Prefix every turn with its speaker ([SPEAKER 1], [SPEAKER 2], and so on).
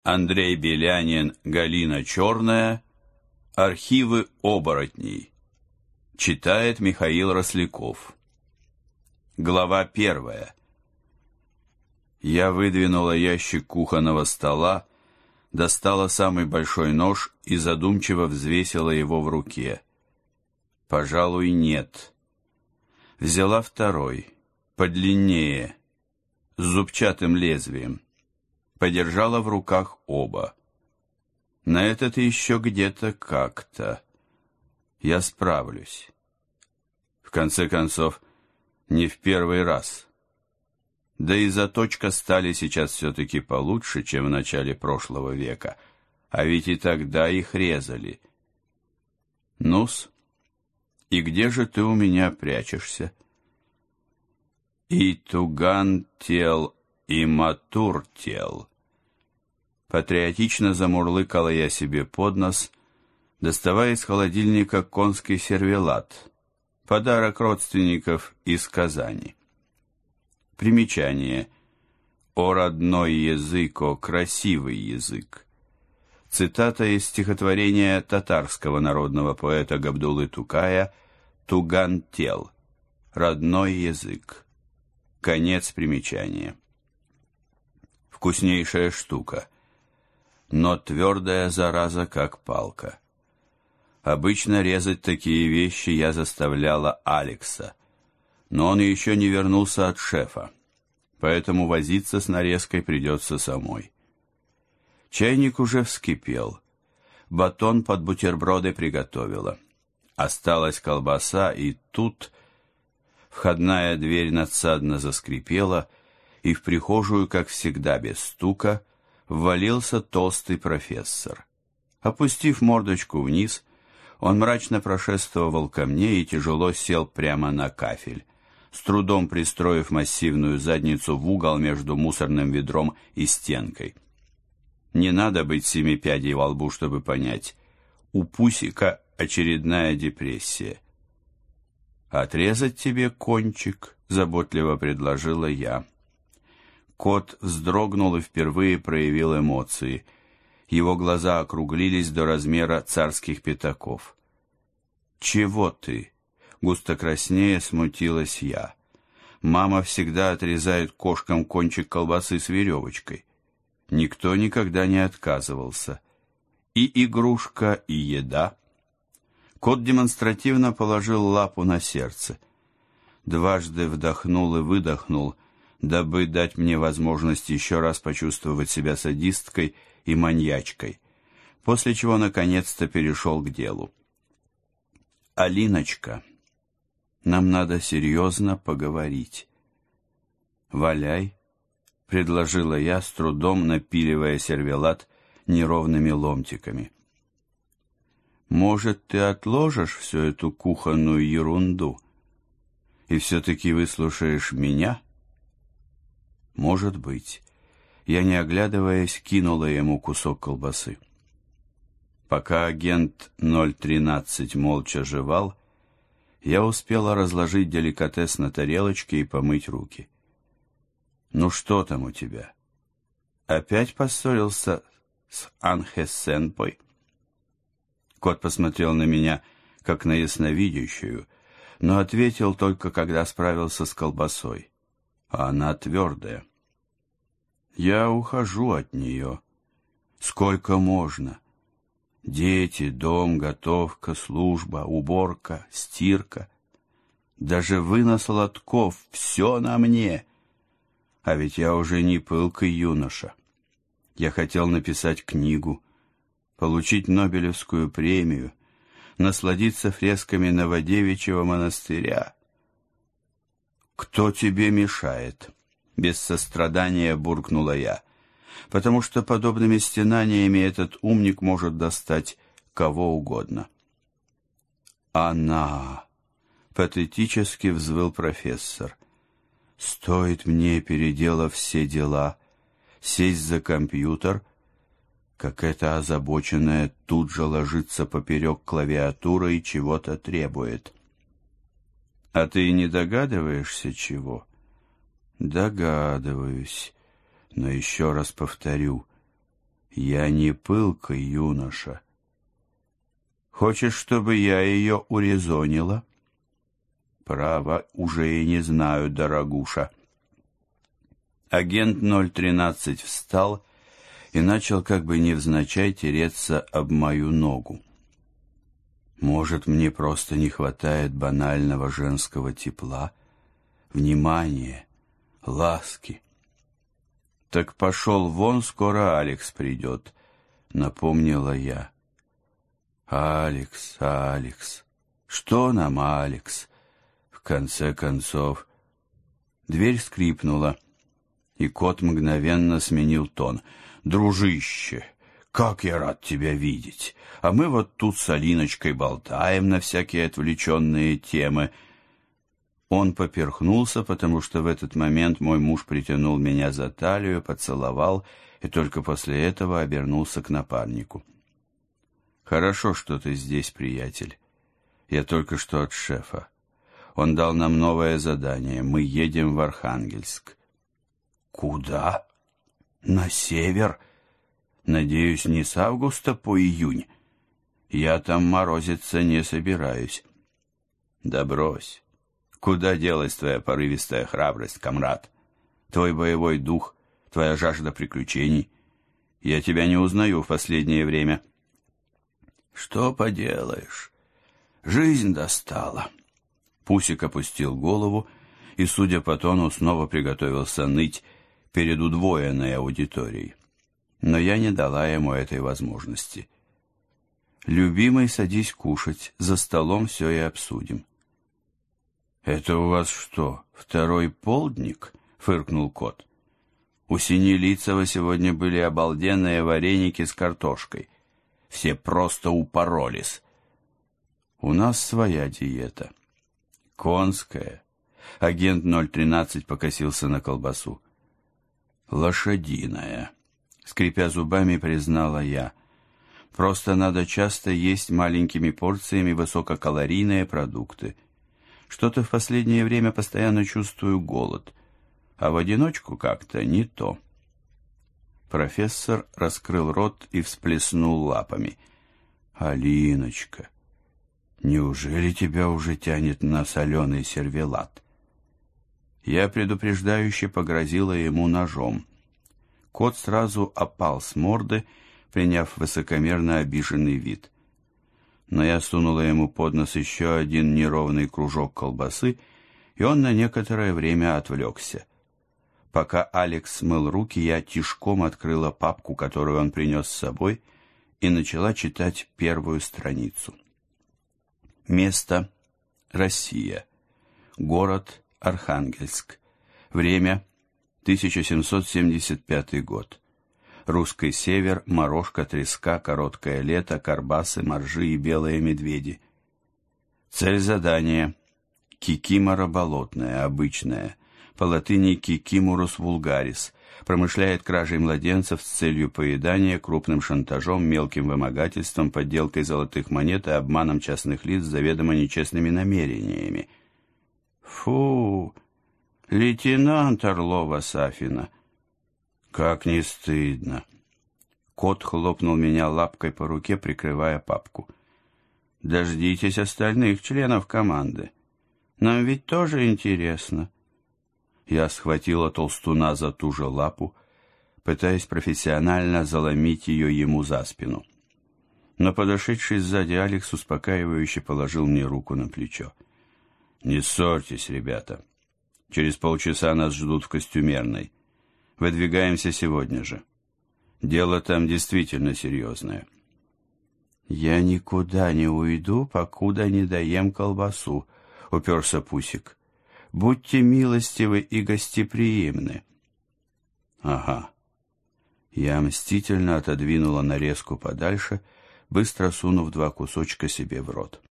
[SPEAKER 1] Андрей Белянин, Галина Черная. Архивы оборотней. Читает Михаил Росляков. Глава 1. Я выдвинула ящик кухонного стола, достала самый большой нож и задумчиво взвесила его в руке. Пожалуй, нет. Взяла второй, подлиннее, с зубчатым лезвием. Подержала в руках оба. На этот еще где-то как-то. Я справлюсь. В конце концов, не в первый раз. Да и заточка стали сейчас все-таки получше, чем в начале прошлого века. А ведь и тогда их резали. Ну-с, и где же ты у меня прячешься? И туган тел, и матур тел. Патриотично замурлыкала я себе под нос, доставая из холодильника конский сервелат, подарок родственников из Казани. Примечание. «О родной язык, о красивый язык». Цитата из стихотворения татарского народного поэта Габдуллы Тукая «Туган тел. Родной язык». Конец примечания. Вкуснейшая штука, но твердая зараза, как палка. Обычно резать такие вещи я заставляла Алекса, но он еще не вернулся от шефа, поэтому возиться с нарезкой придется самой. Чайник уже вскипел, батон под бутерброды приготовила. Осталась колбаса, и тут входная дверь надсадно заскрипела, и в прихожую, как всегда без стука, ввалился толстый профессор. Опустив мордочку вниз, он мрачно прошествовал ко мне и тяжело сел прямо на кафель, с трудом пристроив массивную задницу в угол между мусорным ведром и стенкой. Не надо быть семипядей во лбу, чтобы понять, у Пусика очередная депрессия. «Отрезать тебе кончик?» — заботливо предложила я. Кот вздрогнул и впервые проявил эмоции. Его глаза округлились до размера царских пятаков. «Чего ты?» — густо краснея смутилась я. «Мама всегда отрезает кошкам кончик колбасы с веревочкой. Никто никогда не отказывался. И игрушка, и еда». Кот демонстративно положил лапу на сердце. Дважды вдохнул и выдохнул, дабы дать мне возможность еще раз почувствовать себя садисткой и маньячкой, после чего наконец-то перешел к делу. «Алиночка, нам надо серьезно поговорить». «Валяй», — предложила я, с трудом напиливая сервелат неровными ломтиками. «Может, ты отложишь всю эту кухонную ерунду и все-таки выслушаешь меня?» «Может быть». Я, не оглядываясь, кинула ему кусок колбасы. Пока агент 013 молча жевал, я успела разложить деликатес на тарелочке и помыть руки. «Ну что там у тебя? Опять поссорился с Анхе-сенпой?» Кот посмотрел на меня, как на ясновидящую, но ответил только, когда справился с колбасой. А она твердая. «Я ухожу от нее. Сколько можно? Дети, дом, готовка, служба, уборка, стирка. Даже вынос лотков — все на мне. А ведь я уже не пылкий юноша. Я хотел написать книгу, получить Нобелевскую премию, насладиться фресками Новодевичьего монастыря». «Кто тебе мешает?» — без сострадания буркнула я, потому что подобными стенаниями этот умник может достать кого угодно. «Она!» — патетически взвыл профессор. «Стоит мне, переделав все дела, сесть за компьютер, как эта озабоченная тут же ложится поперек клавиатуры и чего-то требует». «А ты не догадываешься, чего?» «Догадываюсь, но еще раз повторю, Я не пылкий юноша. Хочешь, чтобы я ее урезонила? Право, уже и не знаю, дорогуша. Агент 013 встал и начал как бы невзначай тереться об мою ногу. Может, мне просто не хватает банального женского тепла, внимания, ласки. Так пошел вон, скоро Алекс придет, напомнила я. Алекс, Алекс, что нам Алекс? В конце концов, дверь скрипнула, и кот мгновенно сменил тон. «Дружище, как я рад тебя видеть! А мы вот тут с Алиночкой болтаем на всякие отвлеченные темы». Он поперхнулся, потому что в этот момент мой муж притянул меня за талию, поцеловал и только после этого обернулся к напарнику. «Хорошо, что ты здесь, приятель. Я только что от шефа. Он дал нам новое задание. Мы едем в Архангельск». «Куда? На север? Надеюсь, не с августа по июнь. Я там морозиться не собираюсь». «Да брось. Куда делась твоя порывистая храбрость, комрад? Твой боевой дух, твоя жажда приключений? Я тебя не узнаю в последнее время». «Что поделаешь? Жизнь достала». Пусик опустил голову и, судя по тону, снова приготовился ныть перед удвоенной аудиторией. Но я не дала ему этой возможности. «Любимый, садись кушать, за столом все и обсудим». «Это у вас что, второй полдник?» — фыркнул кот. «У Синелицева сегодня были обалденные вареники с картошкой. Все просто упоролись». «У нас своя диета. Конская». Агент 013 покосился на колбасу. «Лошадиная», — скрипя зубами, признала я. «Просто надо часто есть маленькими порциями высококалорийные продукты. Что-то в последнее время постоянно чувствую голод, а в одиночку как-то не то». Профессор раскрыл рот и всплеснул лапами. «Алиночка, неужели тебя уже тянет на соленый сервелат?» Я предупреждающе погрозила ему ножом. Кот сразу опал с морды, приняв высокомерно обиженный вид. Но я сунула ему под нос еще один неровный кружок колбасы, и он на некоторое время отвлекся. Пока Алекс мыл руки, я тишком открыла папку, которую он принес с собой, и начала читать первую страницу. Место — Россия. Город — Архангельск. Время — 1775 год. Русский север, морожка, треска, короткое лето, карбасы, моржи и белые медведи. Цель задания — кикимора болотная, обычная, по латыни кикиморус вулгарис, промышляет кражей младенцев с целью поедания, крупным шантажом, мелким вымогательством, подделкой золотых монет и обманом частных лиц с заведомо нечестными намерениями. Фу, лейтенант Орлова-Сафина, как не стыдно. Кот хлопнул меня лапкой по руке, прикрывая папку. Дождитесь остальных членов команды. Нам ведь тоже интересно. Я схватила толстуна за ту же лапу, пытаясь профессионально заломить ее ему за спину. Но подошедший сзади Алекс успокаивающе положил мне руку на плечо. «Не ссорьтесь, ребята. Через полчаса нас ждут в костюмерной. Выдвигаемся сегодня же. Дело там действительно серьезное». «Я никуда не уйду, покуда не доем колбасу», — уперся Пусик. «Будьте милостивы и гостеприимны». «Ага». Я мстительно отодвинула нарезку подальше, быстро сунув 2 кусочка себе в рот.